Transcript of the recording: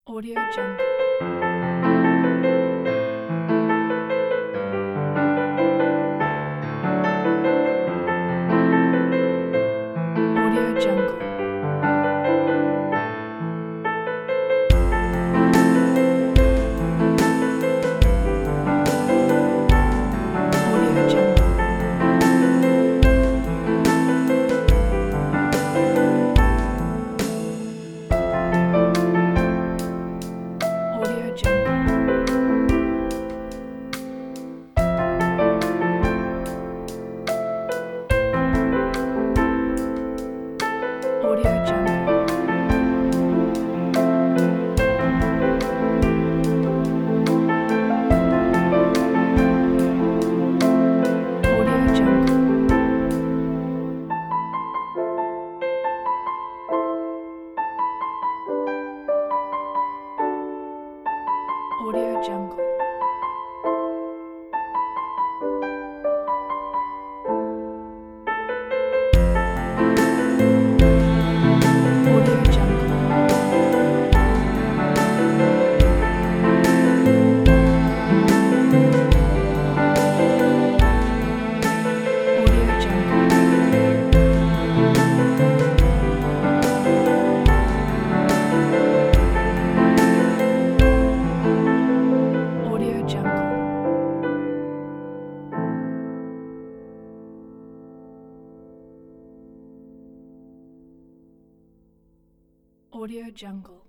Audio Jungle. Audio Jungle. Audio Jungle. Audio Jungle. Audio Jungle. Audio Jungle. Audio Jungle. Audio Jungle. Audio Jungle. Audio Jungle. Audio Jungle.